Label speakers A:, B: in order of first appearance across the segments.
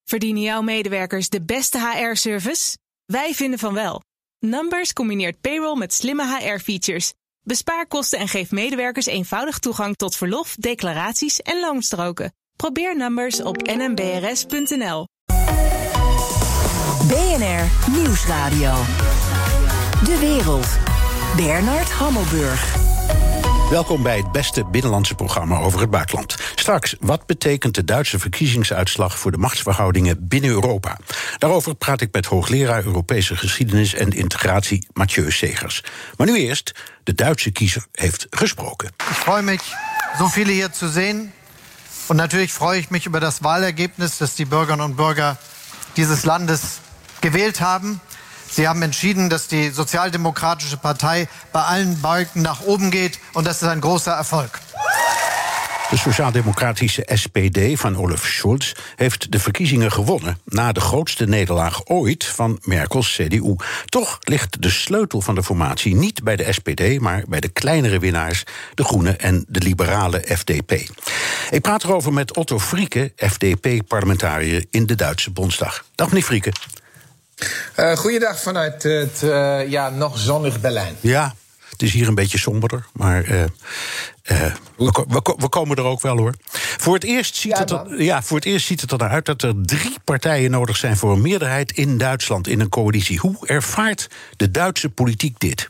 A: Verdienen jouw medewerkers de beste HR-service? Wij vinden van wel. Numbers combineert payroll met slimme HR-features. Bespaar kosten en geef medewerkers eenvoudig toegang tot verlof, declaraties en loonstroken. Probeer Numbers op nmbrs.nl.
B: BNR Nieuwsradio. De wereld. Bernard Hammelburg.
C: Welkom bij het beste binnenlandse programma over het buitenland. Straks, wat betekent de Duitse verkiezingsuitslag voor de machtsverhoudingen binnen Europa? Daarover praat ik met hoogleraar Europese geschiedenis en integratie Mathieu Segers. Maar nu eerst, de Duitse kiezer heeft gesproken.
D: Ik freue mich, so viele hier zu sehen. Und natürlich freue ich mich über das Wahlergebnis, das die Bürgerinnen und Bürger dieses Landes gewählt haben. Sie haben entschieden, dass die Sozialdemokratische Partei bei allen Balken nach oben geht. Und das ist ein großer Erfolg.
C: De sociaal-democratische SPD van Olaf Scholz heeft de verkiezingen gewonnen na de grootste nederlaag ooit van Merkels CDU. Toch ligt de sleutel van de formatie niet bij de SPD, maar bij de kleinere winnaars, de Groenen en de liberale FDP. Ik praat erover met Otto Frieke, FDP-parlementariër in de Duitse Bondsdag. Dag meneer Frieke.
E: Goeiedag vanuit het nog zonnig Berlijn.
C: Ja, het is hier een beetje somberder, maar we komen er ook wel, hoor. Voor het eerst ziet het er naar uit dat er 3 partijen nodig zijn voor een meerderheid in Duitsland in een coalitie. Hoe ervaart de Duitse politiek dit?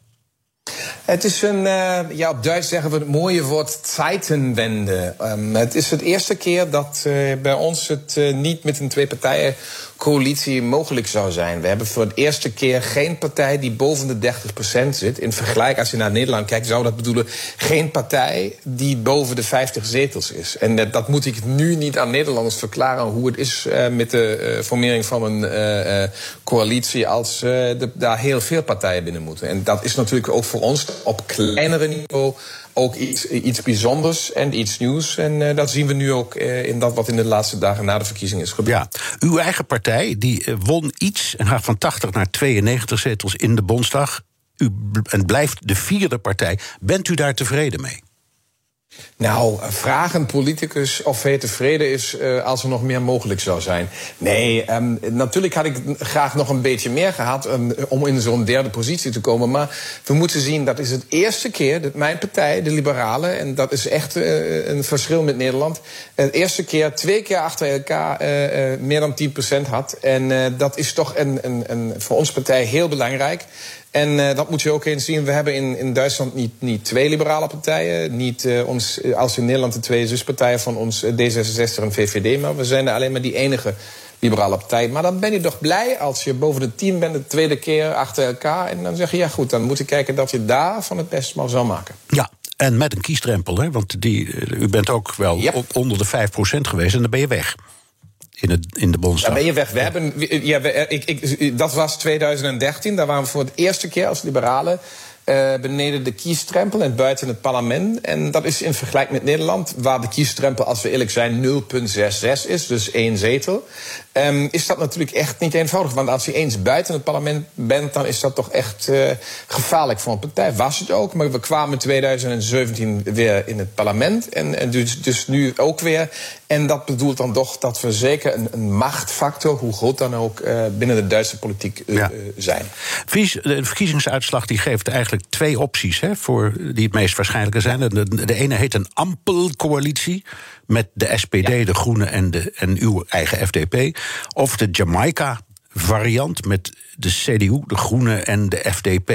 E: Het is op Duits zeggen we het mooie woord Zeitenwende. Het is het eerste keer dat bij ons het niet met een 2-partijen-coalitie mogelijk zou zijn. We hebben voor het eerste keer geen partij die boven de 30% zit. In vergelijk, als je naar Nederland kijkt, zou dat bedoelen geen partij die boven de 50 zetels is. En dat moet ik nu niet aan Nederlanders verklaren hoe het is met de formering van een coalitie als daar heel veel partijen binnen moeten. En dat is natuurlijk ook voor ons op kleinere niveau ook iets bijzonders en iets nieuws. En dat zien we nu ook in dat wat in de laatste dagen na de verkiezing is gebeurd.
C: Ja, uw eigen partij die won iets en gaat van 80 naar 92 zetels in de Bondsdag. En blijft de 4e partij. Bent u daar tevreden mee?
E: Nou, vraag een politicus of hij tevreden is als er nog meer mogelijk zou zijn. Nee, natuurlijk had ik graag nog een beetje meer gehad om in zo'n 3e positie te komen. Maar we moeten zien, dat is het eerste keer dat mijn partij, de Liberalen, en dat is echt een verschil met Nederland, de eerste keer 2 keer achter elkaar meer dan 10% had. En dat is toch voor onze partij heel belangrijk. En dat moet je ook eens zien. We hebben in Duitsland niet 2 liberale partijen. Niet als in Nederland de 2 zuspartijen van ons, D66 en VVD. Maar we zijn er alleen maar die enige liberale partij. Maar dan ben je toch blij als je boven de 10 bent de 2e keer achter elkaar. En dan zeg je, ja goed, dan moet je kijken dat je daar van het best maar zou maken.
C: Ja, en met een kiesdrempel, hè? Want u bent ook wel onder de 5% geweest en dan ben je weg. In de Bondsdag.
E: Dan ben je weg. Dat was 2013. Daar waren we voor het eerste keer als liberalen beneden de kiesdrempel en buiten het parlement. En dat is in vergelijking met Nederland, waar de kiesdrempel, als we eerlijk zijn, 0,66 is, dus 1 zetel. Is dat natuurlijk echt niet eenvoudig. Want als je eens buiten het parlement bent, dan is dat toch echt gevaarlijk voor een partij. Was het ook, maar we kwamen in 2017 weer in het parlement. En dus nu ook weer. En dat bedoelt dan toch dat we zeker een machtfactor, hoe groot dan ook, binnen de Duitse politiek zijn.
C: De verkiezingsuitslag die geeft eigenlijk 2 opties, hè, die het meest waarschijnlijke zijn. De ene heet een Ampelcoalitie met de SPD, de Groenen en uw eigen FDP. Of de Jamaica-variant met de CDU, de Groenen en de FDP.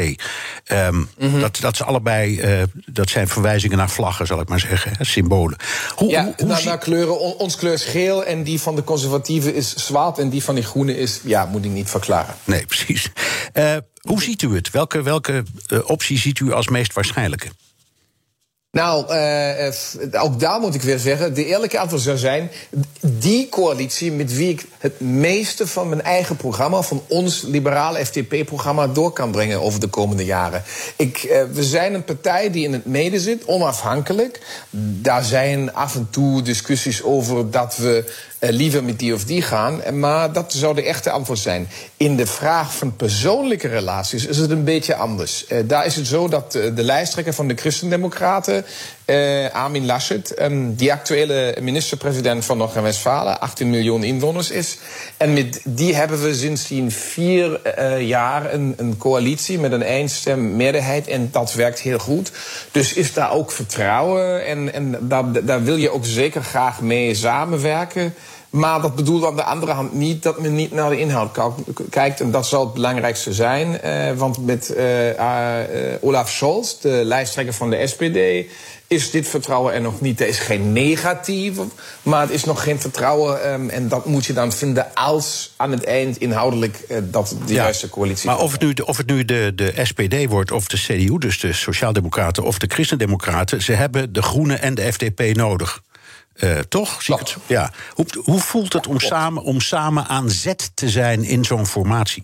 C: Dat is allebei, dat zijn verwijzingen naar vlaggen, zal ik maar zeggen, hè, symbolen.
E: Naar kleuren. Ons kleur is geel en die van de conservatieven is zwart en die van de Groenen is, moet ik niet verklaren.
C: Nee, precies. Hoe ziet u het? Welke optie ziet u als meest waarschijnlijke?
E: Nou, ook daar moet ik weer zeggen, de eerlijke antwoord zou zijn, die coalitie met wie ik het meeste van mijn eigen programma, van ons liberale FDP-programma, door kan brengen over de komende jaren. We zijn een partij die in het midden zit, onafhankelijk. Daar zijn af en toe discussies over dat we liever met die of die gaan. Maar dat zou de echte antwoord zijn. In de vraag van persoonlijke relaties is het een beetje anders. Daar is het zo dat de lijsttrekker van de Christendemocraten Armin Laschet, die actuele minister-president van Noord-Rijn-Westfalen, 18 miljoen inwoners is. En met die hebben we sindsdien 4 jaar een coalitie met een eenstemmeerderheid. En dat werkt heel goed. Dus is daar ook vertrouwen. En daar wil je ook zeker graag mee samenwerken. Maar dat bedoelt aan de andere hand niet dat men niet naar de inhoud kijkt. En dat zal het belangrijkste zijn. Want met Olaf Scholz, de lijsttrekker van de SPD, is dit vertrouwen er nog niet. Er is geen negatief, maar het is nog geen vertrouwen. En dat moet je dan vinden als aan het eind inhoudelijk dat de juiste coalitie...
C: Maar of het nu de SPD wordt of de CDU, dus de Sociaaldemocraten of de Christendemocraten, ze hebben de Groenen en de FDP nodig. Toch? Zie ik het? Ja. Hoe voelt het om samen aan zet te zijn in zo'n formatie?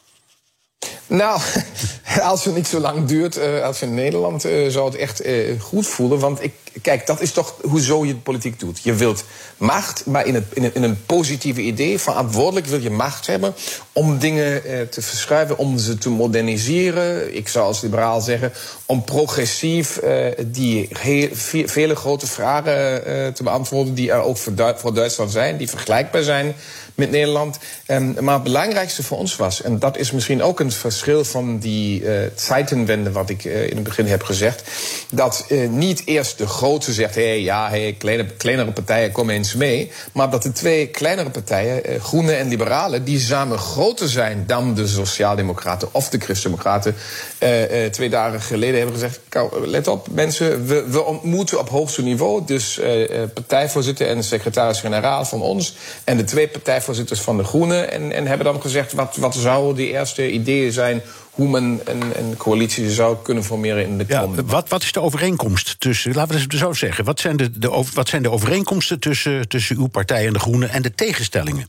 E: Nou, als het niet zo lang duurt als in Nederland, zou het echt goed voelen. Want kijk, dat is toch hoezo je de politiek doet. Je wilt macht, maar in een positieve idee. Verantwoordelijk wil je macht hebben om dingen te verschuiven, om ze te moderniseren. Ik zou als liberaal zeggen, om progressief die vele grote vragen te beantwoorden die er ook voor Duitsland zijn, die vergelijkbaar zijn met Nederland. Maar het belangrijkste voor ons was, en dat is misschien ook een verschil van die Zeitenwende wat ik in het begin heb gezegd, dat niet eerst de grote zegt, kleinere partijen komen eens mee, maar dat de 2 kleinere partijen, Groenen en Liberalen, die samen groter zijn dan de Sociaaldemocraten of de Christendemocraten, 2 dagen geleden hebben gezegd, let op mensen, we ontmoeten op hoogste niveau, dus partijvoorzitter en secretaris-generaal van ons en de 2 partijvoorzitters van de Groenen en hebben dan gezegd, wat zouden de eerste ideeën zijn hoe men een coalitie zou kunnen formeren in de komende...
C: Wat is de overeenkomst tussen, laten we het zo zeggen, wat zijn de overeenkomsten tussen uw partij en de Groenen en de tegenstellingen?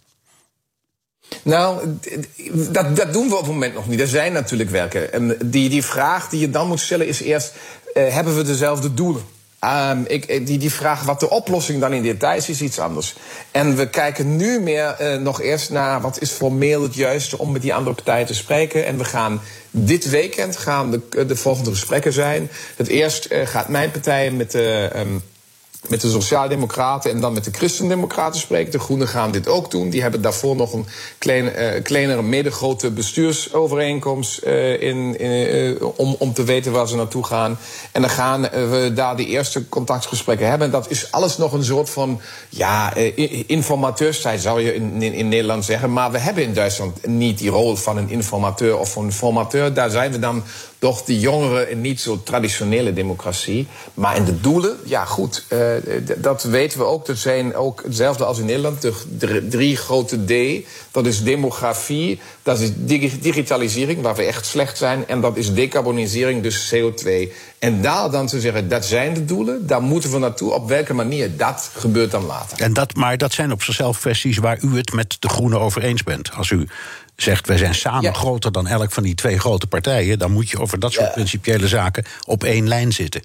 E: Nou, dat doen we op het moment nog niet. Er zijn natuurlijk werken. En die vraag die je dan moet stellen is eerst, hebben we dezelfde doelen? Die vraag wat de oplossing dan in detail is iets anders. En we kijken nu meer nog eerst naar wat is formeel het juiste om met die andere partijen te spreken. En we gaan dit weekend de volgende gesprekken zijn. Het eerst gaat mijn partij met de Sociaaldemocraten en dan met de Christendemocraten spreken. De Groenen gaan dit ook doen. Die hebben daarvoor nog een kleinere, middengrote bestuursovereenkomst om te weten waar ze naartoe gaan. En dan gaan we daar de eerste contactgesprekken hebben. En dat is alles nog een soort van informateurstijd, zou je in Nederland zeggen. Maar we hebben in Duitsland niet die rol van een informateur of van een formateur. Daar zijn we dan toch de jongere en niet zo traditionele democratie. Maar in de doelen, ja goed, dat weten we ook. Dat zijn ook hetzelfde als in Nederland. De 3 grote D, dat is demografie, dat is digitalisering, waar we echt slecht zijn. En dat is decarbonisering, dus CO2. En daar dan te zeggen, dat zijn de doelen, daar moeten we naartoe. Op welke manier, dat gebeurt dan later.
C: Maar dat zijn op zichzelf kwesties waar u het met de Groenen over eens bent. Als u zegt, wij zijn samen groter dan elk van die 2 grote partijen, dan moet je over dat soort principiële zaken op 1 lijn zitten.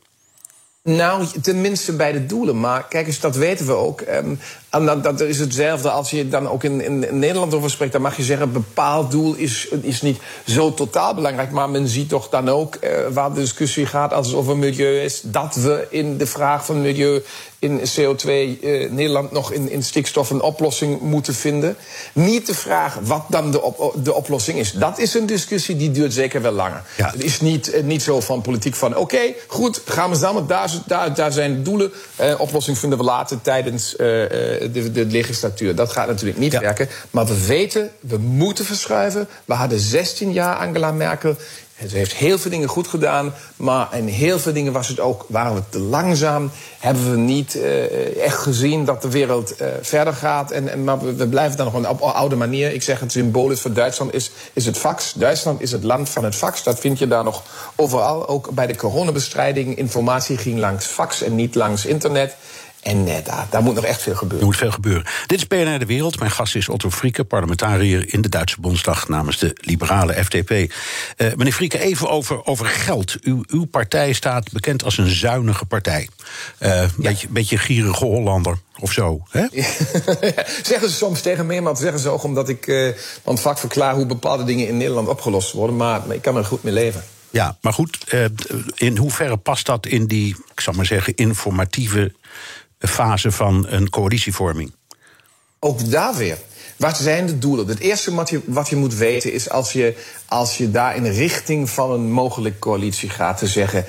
E: Nou, tenminste bij de doelen. Maar kijk eens, dat weten we ook. En dat is hetzelfde als je dan ook in Nederland over spreekt. Dan mag je zeggen, een bepaald doel is niet zo totaal belangrijk. Maar men ziet toch dan ook, waar de discussie gaat als het over milieu is, dat we in de vraag van milieu, in CO2, Nederland nog in stikstof een oplossing moeten vinden. Niet de vraag wat dan de oplossing is. Dat is een discussie die duurt zeker wel langer. Ja. Het is niet zo van politiek van oké, goed, gaan we samen, daar zijn de doelen. Oplossing vinden we later tijdens de legislatuur. Dat gaat natuurlijk niet werken. Maar we weten, we moeten verschuiven. We hadden 16 jaar Angela Merkel. Ze heeft heel veel dingen goed gedaan, maar in heel veel dingen waren we te langzaam. Hebben we niet echt gezien dat de wereld verder gaat. Maar we blijven dan nog op oude manier. Ik zeg het symbolisch voor Duitsland is het fax. Duitsland is het land van het fax. Dat vind je daar nog overal. Ook bij de coronabestrijding. Informatie ging langs fax en niet langs internet. En daar moet nog echt veel gebeuren.
C: Er moet veel gebeuren. Dit is BNR De Wereld. Mijn gast is Otto Frieke, parlementariër in de Duitse Bondsdag namens de liberale FDP. Meneer Frieke, even over geld. Uw partij staat bekend als een zuinige partij. Beetje gierige Hollander of zo. Hè?
E: Ja, zeggen ze soms tegen mij, maar dat zeggen ze ook omdat ik van het vak verklaar hoe bepaalde dingen in Nederland opgelost worden. Maar ik kan er goed mee leven.
C: Ja, maar goed, in hoeverre past dat in die, ik zal maar zeggen, informatieve fase van een coalitievorming?
E: Ook daar weer. Wat zijn de doelen? Het eerste wat je moet weten is, als je daar in richting van een mogelijke coalitie gaat, te zeggen,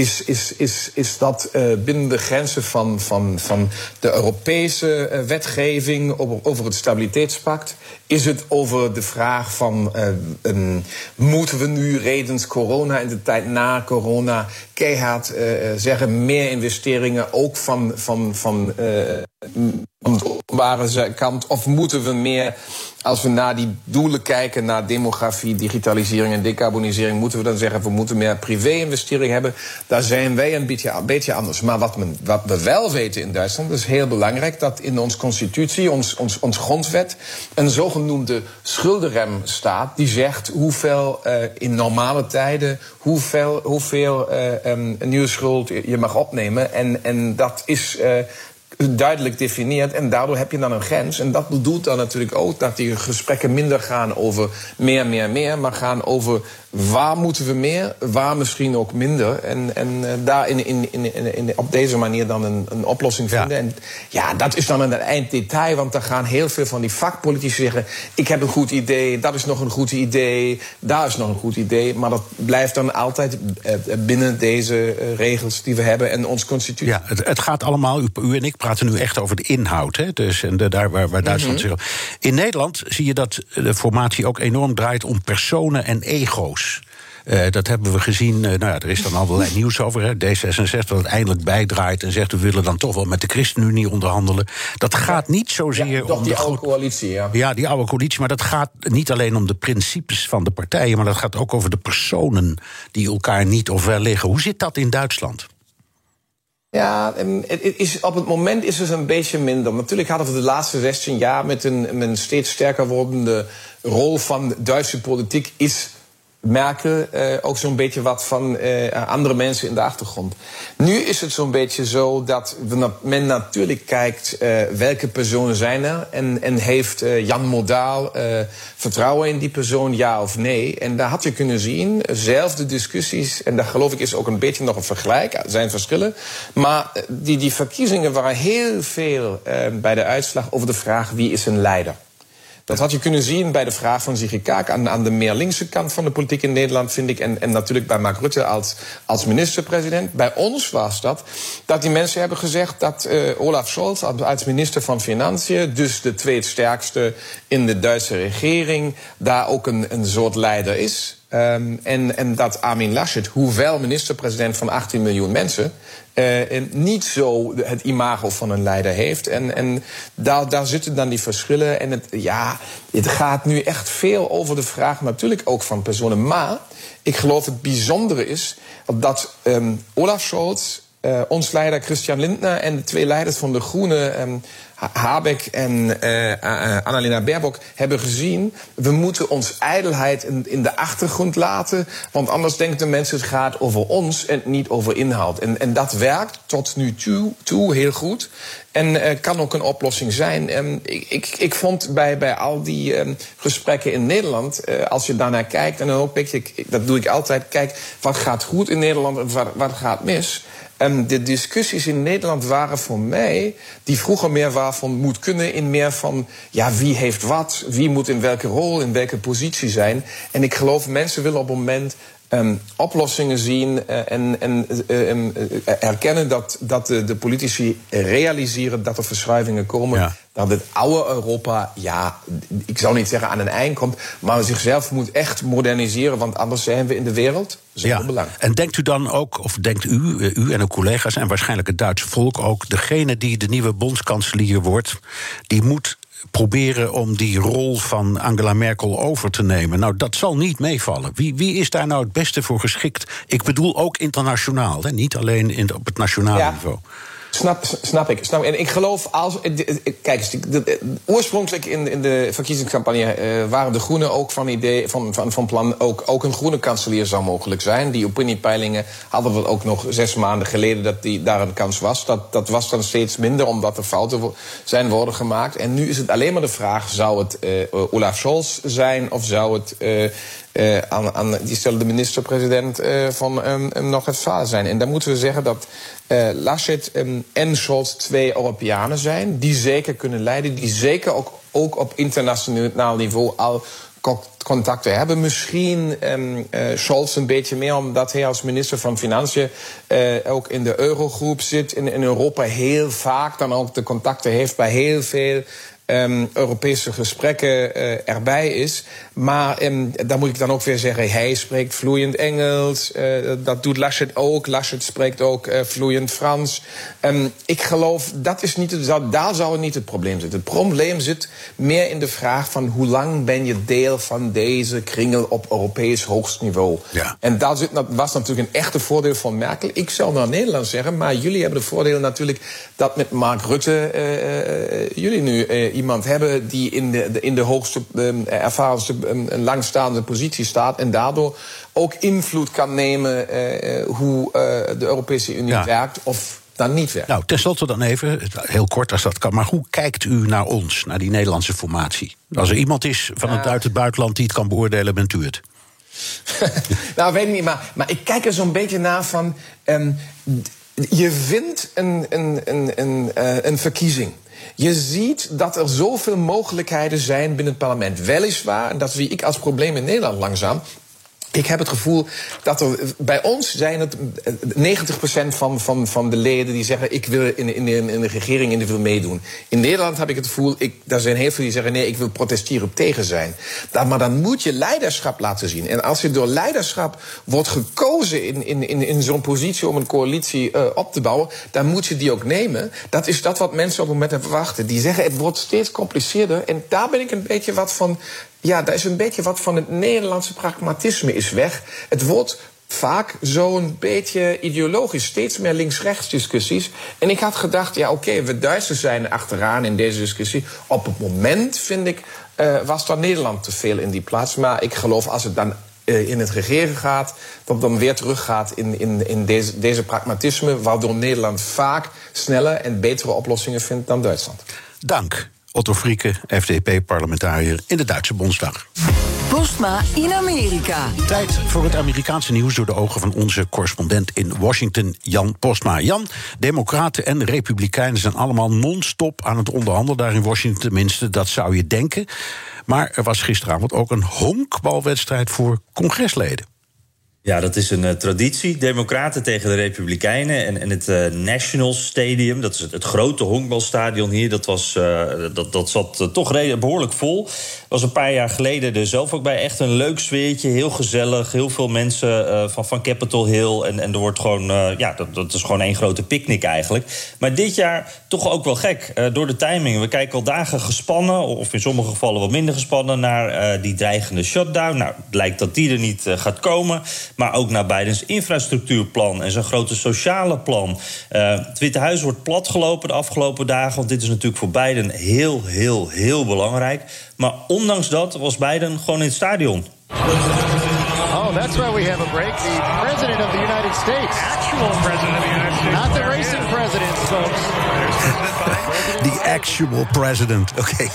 E: is dat binnen de grenzen van de Europese wetgeving over het stabiliteitspact? Is het over de vraag van, moeten we nu redens corona en de tijd na corona keihard zeggen, meer investeringen ook van de openbare kant? Of moeten we meer, als we naar die doelen kijken, naar demografie, digitalisering en decarbonisering, moeten we dan zeggen, we moeten meer privé-investering hebben? Daar zijn wij een beetje anders. Maar wat we wel weten in Duitsland, dat is heel belangrijk, dat in onze constitutie, ons grondwet, een zogenoemde schuldenrem staat, die zegt hoeveel in normale tijden, hoeveel nieuwe schuld je mag opnemen. En dat is duidelijk definieerd en daardoor heb je dan een grens. En dat bedoelt dan natuurlijk ook dat die gesprekken minder gaan over meer, maar gaan over waar moeten we meer, waar misschien ook minder. En daar op deze manier dan een oplossing vinden. Ja. En ja, dat is dan een einddetail, want dan gaan heel veel van die vakpolitici zeggen, ik heb een goed idee, dat is nog een goed idee, daar is nog een goed idee. Maar dat blijft dan altijd binnen deze regels die we hebben en onze constitutie.
C: Ja, het gaat allemaal, u en ik praten nu echt over de inhoud. Hè? Dus, en daar waar Duitsland zich. In Nederland zie je dat de formatie ook enorm draait om personen en ego's. Dat hebben we gezien. Er is dan allerlei nieuws over. Hè. D66 dat het eindelijk bijdraait en zegt, we willen dan toch wel met de ChristenUnie onderhandelen. Dat gaat niet zozeer om
E: die oude coalitie.
C: Ja, die oude coalitie. Maar dat gaat niet alleen om de principes van de partijen, maar dat gaat ook over de personen die elkaar niet of wel liggen. Hoe zit dat in Duitsland?
E: Ja, op het moment is het een beetje minder. Natuurlijk hadden we de laatste 16 jaar met een steeds sterker wordende rol van Duitse politiek is Merkel ook zo'n beetje wat van andere mensen in de achtergrond. Nu is het zo'n beetje zo dat men natuurlijk kijkt welke personen zijn er en heeft Jan Modaal vertrouwen in die persoon, ja of nee. En daar had je kunnen zien, zelfde discussies, en daar geloof ik is ook een beetje nog een vergelijk, er zijn verschillen. Maar die verkiezingen waren heel veel bij de uitslag over de vraag wie is een leider. Dat had je kunnen zien bij de vraag van Sigrid Kaag aan de meer linkse kant van de politiek in Nederland, vind ik. En natuurlijk bij Mark Rutte als minister-president. Bij ons was dat die mensen hebben gezegd dat Olaf Scholz als minister van Financiën, dus de tweede in de Duitse regering, daar ook een soort leider is. En dat Armin Laschet, hoewel minister-president van 18 miljoen mensen, niet zo het imago van een leider heeft. En daar zitten dan die verschillen. En het gaat nu echt veel over de vraag natuurlijk ook van personen. Maar ik geloof het bijzondere is dat Olaf Scholz, ons leider Christian Lindner en de twee leiders van de Groenen, Habeck en Annalena Baerbock, hebben gezien, we moeten ons ijdelheid in de achtergrond laten, want anders denken de mensen het gaat over ons en niet over inhoud. En dat werkt tot nu toe heel goed en kan ook een oplossing zijn. Ik vond bij al die gesprekken in Nederland, als je daarnaar kijkt, en dan ook dat doe ik altijd, kijk, wat gaat goed in Nederland en wat gaat mis. De discussies in Nederland waren voor mij, die vroeger meer waren van moet kunnen, in meer van wie heeft wat, wie moet in welke rol, in welke positie zijn. En ik geloof mensen willen op het moment oplossingen zien en erkennen dat de politici realiseren dat er verschuivingen komen. Ja. Dat het oude Europa, ik zou niet zeggen aan een eind komt, maar zichzelf moet echt moderniseren, want anders zijn we in de wereld zonder belang.
C: En denkt u dan ook, of denkt u en uw collega's en waarschijnlijk het Duitse volk ook, degene die de nieuwe bondskanselier wordt, die moet proberen om die rol van Angela Merkel over te nemen? Nou, dat zal niet meevallen. Wie is daar nou het beste voor geschikt? Ik bedoel ook internationaal, hè? Niet alleen op het nationale niveau.
E: Snap ik. En ik geloof, kijk, oorspronkelijk in de verkiezingscampagne waren de Groenen ook van plan, ook een groene kanselier zou mogelijk zijn. Die opiniepeilingen hadden we ook nog 6 maanden geleden dat daar een kans was. Dat was dan steeds minder, omdat er fouten zijn worden gemaakt. En nu is het alleen maar de vraag, zou het Olaf Scholz zijn of zou het aan diezelfde minister-president van nog het verhaal zijn. En dan moeten we zeggen dat Laschet en Scholz 2 Europeanen zijn die zeker kunnen leiden, die zeker ook op internationaal niveau al contacten hebben. Misschien Scholz een beetje meer, omdat hij als minister van Financiën ook in de Eurogroep zit, in Europa heel vaak dan ook de contacten heeft bij heel veel Europese gesprekken erbij is. Maar daar moet ik dan ook weer zeggen, hij spreekt vloeiend Engels. Dat doet Laschet ook. Laschet spreekt ook vloeiend Frans. Ik geloof, daar zou het niet het probleem zitten. Het probleem zit meer in de vraag van hoe lang ben je deel van deze kringel op Europees hoogst niveau. Ja. En daar was natuurlijk een echte voordeel van Merkel. Ik zou naar Nederland zeggen, maar jullie hebben het voordeel natuurlijk dat met Mark Rutte jullie nu iemand hebben die in de hoogste, ervarenste, langstaande positie staat en daardoor ook invloed kan nemen hoe de Europese Unie werkt of dan niet werkt.
C: Nou, tenslotte dan even, heel kort als dat kan, maar hoe kijkt u naar ons, naar die Nederlandse formatie? Als er iemand is uit het buitenland die het kan beoordelen, bent u het.
E: Nou, weet ik niet, maar ik kijk er zo'n beetje naar van je wint een verkiezing. Je ziet dat er zoveel mogelijkheden zijn binnen het parlement. Weliswaar, en dat zie ik als probleem in Nederland langzaam. Ik heb het gevoel dat er bij ons zijn het 90% van de leden die zeggen ik wil in de regering individueel meedoen. In Nederland heb ik het gevoel, daar zijn heel veel die zeggen nee, ik wil protesteren tegen zijn. Maar dan moet je leiderschap laten zien. En als je door leiderschap wordt gekozen in zo'n positie om een coalitie op te bouwen, dan moet je die ook nemen. Dat is dat wat mensen op het moment verwachten. Die zeggen het wordt steeds compliceerder. En daar ben ik een beetje wat van. Ja, daar is een beetje wat van het Nederlandse pragmatisme is weg. Het wordt vaak zo'n beetje ideologisch, steeds meer links-rechts discussies. En ik had gedacht, we Duitsers zijn achteraan in deze discussie. Op het moment, vind ik, was dan Nederland te veel in die plaats. Maar ik geloof als het dan in het regeren gaat, dat dan weer teruggaat in deze pragmatisme, waardoor Nederland vaak snelle en betere oplossingen vindt dan Duitsland.
C: Dank. Otto Frieke, FDP-parlementariër in de Duitse Bondsdag.
B: Postma in Amerika.
C: Tijd voor het Amerikaanse nieuws door de ogen van onze correspondent in Washington, Jan Postma. Jan, democraten en republikeinen zijn allemaal non-stop aan het onderhandelen daar in Washington, tenminste, dat zou je denken. Maar er was gisteravond ook een honkbalwedstrijd voor congresleden.
F: Ja, dat is een traditie. Democraten tegen de Republikeinen. En het National Stadium, dat is het grote honkbalstadion hier, dat zat toch behoorlijk vol. Was een paar jaar geleden er zelf ook bij. Echt een leuk sfeertje, heel gezellig. Heel veel mensen van Capitol Hill. En er wordt gewoon, dat is gewoon één grote picknick eigenlijk. Maar dit jaar toch ook wel gek, door de timing. We kijken al dagen gespannen, of in sommige gevallen wat minder gespannen, naar die dreigende shutdown. Nou, het lijkt dat die er niet gaat komen. Maar ook naar Bidens infrastructuurplan en zijn grote sociale plan. Het Witte Huis wordt platgelopen de afgelopen dagen, want dit is natuurlijk voor Biden heel, heel, heel belangrijk. Maar ondanks dat was Biden gewoon in het stadion.
G: Oh, that's why we have a break. The president of the United States. Actual president of the United States. Not the racing president, folks.
C: The actual president, oké.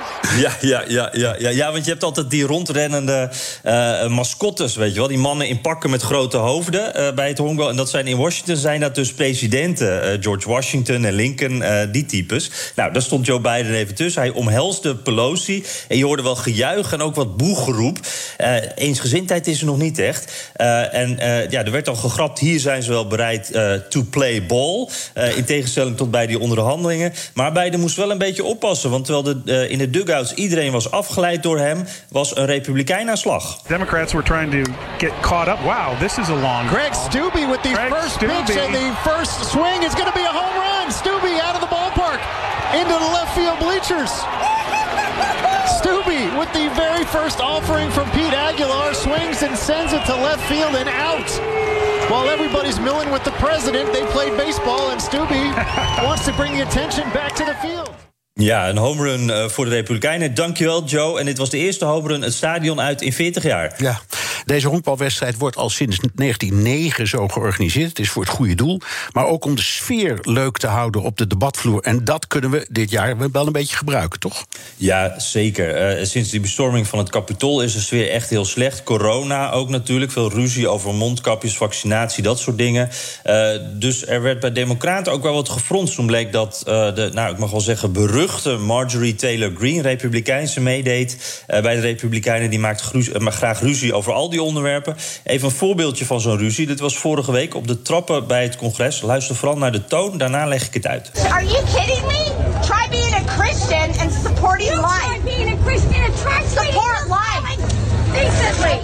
F: Ja, want je hebt altijd die rondrennende mascottes, weet je wel. Die mannen in pakken met grote hoofden bij het honkbal. En dat zijn in Washington zijn dat dus presidenten. George Washington en Lincoln, die types. Nou, daar stond Joe Biden even tussen. Hij omhelsde Pelosi. En je hoorde wel gejuich en ook wat boegeroep. Eensgezindheid is er nog niet echt. Er werd al gegrapt. Hier zijn ze wel bereid to play ball. In tegenstelling tot bij die onderhandelingen. Maar Biden moest wel een beetje oppassen. Want terwijl in de dugout iedereen was afgeleid door hem, was een republikein aan slag.
H: Democrats were trying to get caught up. Wow, this is a long.
G: Greg Steube with the first pitch and the first swing is going to be a home run. Steube out of the ballpark into the left field bleachers. Steube with the very first offering from Pete Aguilar swings and sends it to left field and out. While everybody's milling with the president, they played baseball and Steube wants to bring the attention back to the field.
F: Ja, een home run voor de Republikeinen. Dankjewel, Joe. En dit was de eerste home run het stadion uit in 40 jaar.
C: Ja, Deze honkbalwedstrijd wordt al sinds 1909 zo georganiseerd. Het is voor het goede doel. Maar ook om de sfeer leuk te houden op de debatvloer. En dat kunnen we dit jaar wel een beetje gebruiken, toch?
F: Ja, zeker. Sinds die bestorming van het Capitool is de sfeer echt heel slecht. Corona ook natuurlijk. Veel ruzie over mondkapjes, vaccinatie, dat soort dingen. Dus er werd bij Democraten ook wel wat gefronst. Toen bleek dat ik mag wel zeggen, beruchte Marjorie Taylor Greene, Republikeinse, meedeed bij de Republikeinen. Die maakt graag ruzie over al die onderwerpen. Even een voorbeeldje van zo'n ruzie. Dit was vorige week op de trappen bij het congres. Luister vooral naar de toon, daarna leg ik het uit.
I: Are you kidding me? Try being a Christian and supporting life. Try being a Christian and support life. Decently.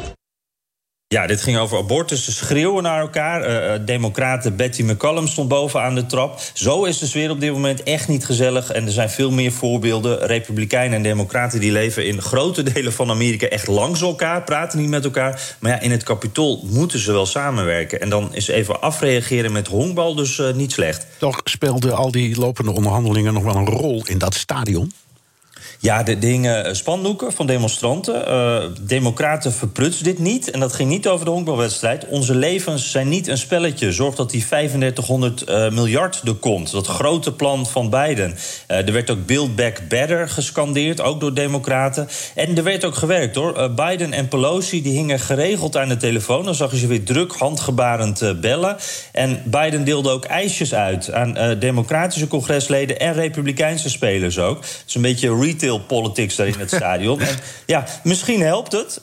F: Ja, dit ging over abortus. Ze schreeuwen naar elkaar. Democraten Betty McCollum stond bovenaan de trap. Zo is de sfeer op dit moment echt niet gezellig. En er zijn veel meer voorbeelden. Republikeinen en democraten die leven in grote delen van Amerika echt langs elkaar, praten niet met elkaar. Maar ja, in het Capitool moeten ze wel samenwerken. En dan is even afreageren met honkbal dus niet slecht.
C: Toch speelden al die lopende onderhandelingen nog wel een rol in dat stadion?
F: Ja, er hingen spandoeken van demonstranten. Democraten verprutsen dit niet. En dat ging niet over de honkbalwedstrijd. Onze levens zijn niet een spelletje. Zorg dat die 3500 miljard er komt. Dat grote plan van Biden. Er werd ook Build Back Better gescandeerd, ook door democraten. En er werd ook gewerkt, hoor. Biden en Pelosi die hingen geregeld aan de telefoon. Dan zag je ze weer druk, handgebarend bellen. En Biden deelde ook ijsjes uit aan democratische congresleden en republikeinse spelers ook. Het is een beetje retail politics daar in het stadion. En ja, misschien helpt het.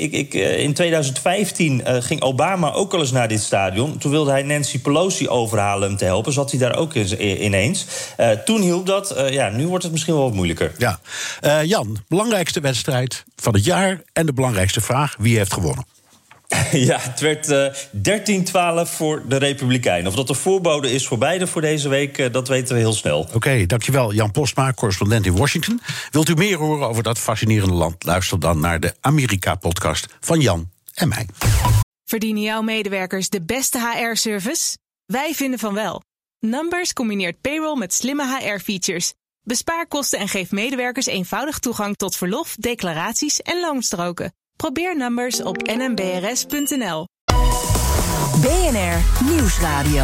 F: In 2015 ging Obama ook al eens naar dit stadion. Toen wilde hij Nancy Pelosi overhalen hem te helpen. Zat hij daar ook ineens. Toen hielp dat. Nu wordt het misschien wel wat moeilijker.
C: Ja. Jan, belangrijkste wedstrijd van het jaar en de belangrijkste vraag: wie heeft gewonnen?
F: Ja, het werd 13-12 voor de Republikeinen. Of dat de voorbode is voor beide voor deze week, dat weten we heel snel.
C: Oké, dankjewel Jan Postma, correspondent in Washington. Wilt u meer horen over dat fascinerende land? Luister dan naar de Amerika-podcast van Jan en mij.
A: Verdienen jouw medewerkers de beste HR-service? Wij vinden van wel. Numbers combineert payroll met slimme HR-features. Bespaar kosten en geef medewerkers eenvoudig toegang tot verlof, declaraties en loonstroken. Probeer Numbers op nmbrs.nl.
B: BNR Nieuwsradio.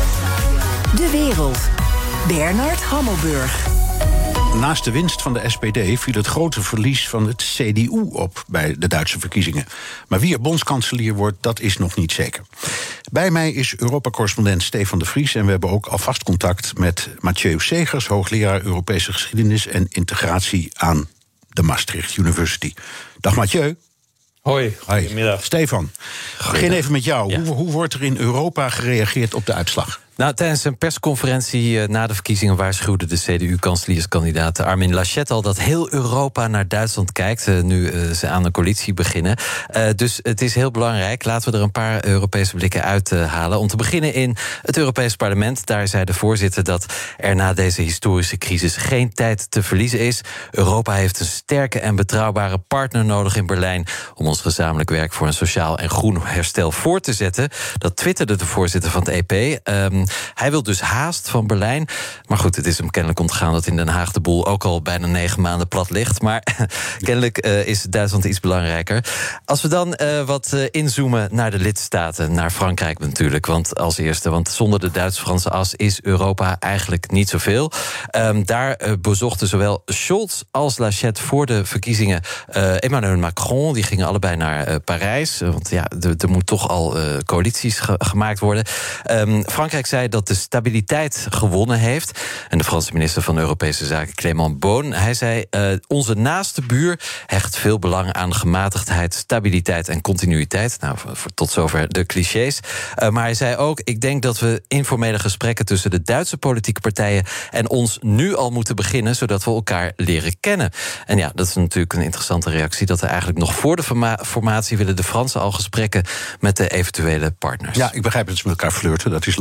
B: De wereld. Bernard Hammelburg.
C: Naast de winst van de SPD viel het grote verlies van het CDU op bij de Duitse verkiezingen. Maar wie er bondskanselier wordt, dat is nog niet zeker. Bij mij is Europa-correspondent Stefan de Vries en we hebben ook alvast contact met Mathieu Segers, hoogleraar Europese geschiedenis en integratie aan de Maastricht University. Dag Mathieu.
J: Hoi, goedemiddag.
C: Stefan, begin even met jou. Ja. Hoe wordt er in Europa gereageerd op de uitslag?
J: Nou, tijdens een persconferentie na de verkiezingen waarschuwde de CDU-kanselierskandidaat Armin Laschet al dat heel Europa naar Duitsland kijkt, nu ze aan een coalitie beginnen. Dus het is heel belangrijk. Laten we er een paar Europese blikken uithalen. Om te beginnen in het Europees Parlement. Daar zei de voorzitter dat er na deze historische crisis geen tijd te verliezen is. Europa heeft een sterke en betrouwbare partner nodig in Berlijn om ons gezamenlijk werk voor een sociaal en groen herstel voor te zetten. Dat twitterde de voorzitter van het EP. Hij wil dus haast van Berlijn. Maar goed, het is hem kennelijk ontgaan dat in Den Haag de boel ook al bijna 9 maanden plat ligt. Maar kennelijk is Duitsland iets belangrijker. Als we dan wat inzoomen naar de lidstaten, naar Frankrijk natuurlijk. Want als eerste, want zonder de Duits-Franse as is Europa eigenlijk niet zoveel. Daar bezochten zowel Scholz als Laschet voor de verkiezingen Emmanuel Macron. Die gingen allebei naar Parijs. Want ja, er moet toch al coalities gemaakt worden. Frankrijk zei dat de stabiliteit gewonnen heeft. En de Franse minister van Europese Zaken, Clément Beaune, hij zei: onze naaste buur hecht veel belang aan gematigdheid, stabiliteit en continuïteit. Nou, tot zover de clichés. Maar hij zei ook: ik denk dat we informele gesprekken tussen de Duitse politieke partijen en ons nu al moeten beginnen, zodat we elkaar leren kennen. En ja, dat is natuurlijk een interessante reactie, dat er eigenlijk nog voor de formatie willen de Fransen al gesprekken met de eventuele partners.
C: Ja, ik begrijp dat ze met elkaar flirten, dat is logisch.
J: Absoluut.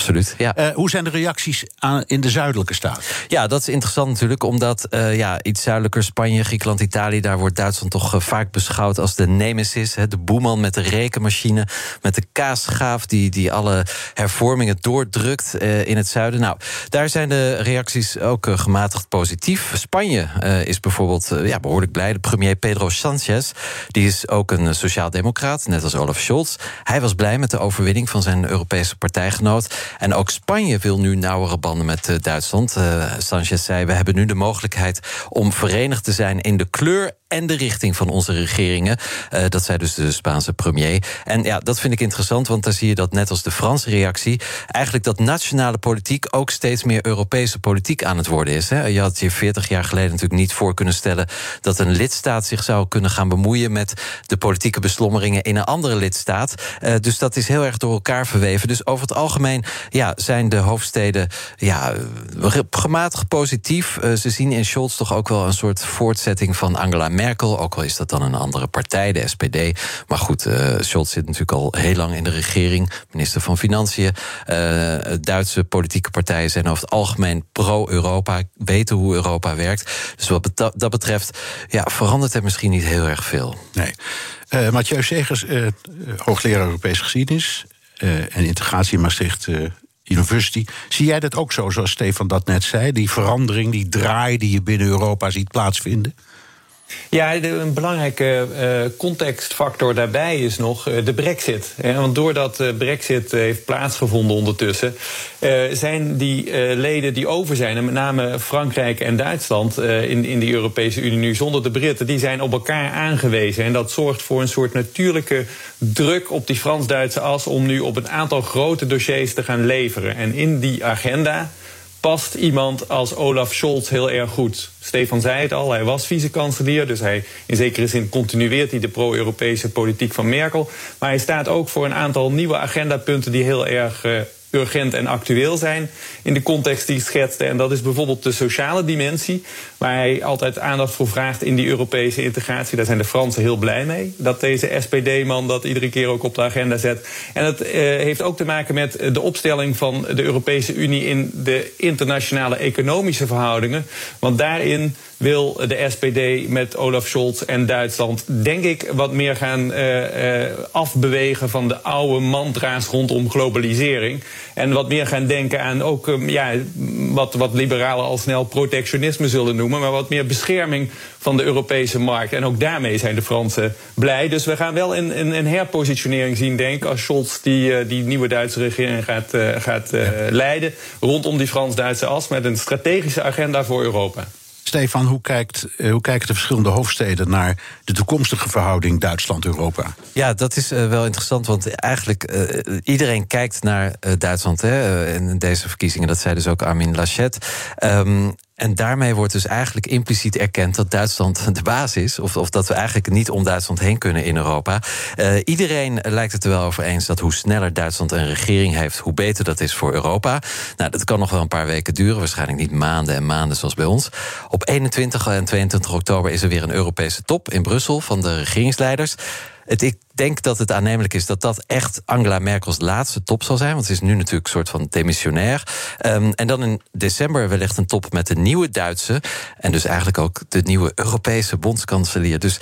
J: absoluut. Ja.
C: Hoe zijn de reacties in de zuidelijke staten?
J: Ja, dat is interessant natuurlijk, omdat iets zuidelijker, Spanje, Griekenland, Italië, daar wordt Duitsland toch vaak beschouwd als de nemesis, de boeman met de rekenmachine, met de kaasschaaf die alle hervormingen doordrukt in het zuiden. Nou, daar zijn de reacties ook gematigd positief. Spanje is bijvoorbeeld behoorlijk blij. De premier Pedro Sánchez, die is ook een sociaaldemocraat, net als Olaf Scholz. Hij was blij met de overwinning van zijn Europese partijgenoot. En ook Spanje wil nu nauwere banden met Duitsland. Sánchez zei, we hebben nu de mogelijkheid om verenigd te zijn in de kleur en de richting van onze regeringen. Dat zei dus de Spaanse premier. En ja, dat vind ik interessant, want daar zie je dat net als de Franse reactie, eigenlijk dat nationale politiek ook steeds meer Europese politiek aan het worden is. Hè. Je had je 40 jaar geleden natuurlijk niet voor kunnen stellen dat een lidstaat zich zou kunnen gaan bemoeien met de politieke beslommeringen in een andere lidstaat. Dus dat is heel erg door elkaar verweven. Dus over het algemeen zijn de hoofdsteden gematigd positief. Ze zien in Scholz toch ook wel een soort voortzetting van Angela Merkel, ook al is dat dan een andere partij, de SPD. Maar goed, Scholz zit natuurlijk al heel lang in de regering, minister van Financiën. Duitse politieke partijen zijn over het algemeen pro-Europa, weten hoe Europa werkt. Dus wat dat betreft verandert er misschien niet heel erg veel.
C: Nee. Mathieu Segers, hoogleraar Europese geschiedenis en integratie in Maastricht University. Zie jij dat ook zo, zoals Stefan dat net zei? Die verandering, die draai die je binnen Europa ziet plaatsvinden?
K: Ja, een belangrijke contextfactor daarbij is nog de Brexit. Want doordat de Brexit heeft plaatsgevonden ondertussen, zijn die leden die over zijn, en met name Frankrijk en Duitsland in die Europese Unie nu zonder de Britten, die zijn op elkaar aangewezen. En dat zorgt voor een soort natuurlijke druk op die Frans-Duitse as om nu op een aantal grote dossiers te gaan leveren. En in die agenda past iemand als Olaf Scholz heel erg goed. Stefan zei het al, hij was vice-kanselier, dus hij in zekere zin continueert hij de pro-Europese politiek van Merkel. Maar hij staat ook voor een aantal nieuwe agendapunten die heel erg urgent en actueel zijn in de context die ik schetste. En dat is bijvoorbeeld de sociale dimensie, waar hij altijd aandacht voor vraagt in die Europese integratie. Daar zijn de Fransen heel blij mee, dat deze SPD-man dat iedere keer ook op de agenda zet. En dat heeft ook te maken met de opstelling van de Europese Unie in de internationale economische verhoudingen. Want daarin wil de SPD met Olaf Scholz en Duitsland, denk ik, wat meer gaan afbewegen van de oude mantra's rondom globalisering. En wat meer gaan denken aan ook wat liberalen al snel protectionisme zullen noemen, maar wat meer bescherming van de Europese markt. En ook daarmee zijn de Fransen blij. Dus we gaan wel een herpositionering zien, denk ik, als Scholz die nieuwe Duitse regering gaat leiden rondom die Frans-Duitse as met een strategische agenda voor Europa.
C: Stefan, hoe kijken de verschillende hoofdsteden naar de toekomstige verhouding Duitsland-Europa?
J: Ja, dat is wel interessant, want eigenlijk iedereen kijkt naar Duitsland in deze verkiezingen. Dat zei dus ook Armin Laschet. En daarmee wordt dus eigenlijk impliciet erkend dat Duitsland de baas is, of dat we eigenlijk niet om Duitsland heen kunnen in Europa. Iedereen lijkt het er wel over eens dat hoe sneller Duitsland een regering heeft, hoe beter dat is voor Europa. Nou, dat kan nog wel een paar weken duren, waarschijnlijk niet maanden en maanden zoals bij ons. Op 21 en 22 oktober is er weer een Europese top in Brussel van de regeringsleiders. Ik denk dat het aannemelijk is dat dat echt Angela Merkels laatste top zal zijn, want ze is nu natuurlijk een soort van demissionair. En dan in december wellicht een top met de nieuwe Duitse en dus eigenlijk ook de nieuwe Europese bondskanselier. Dus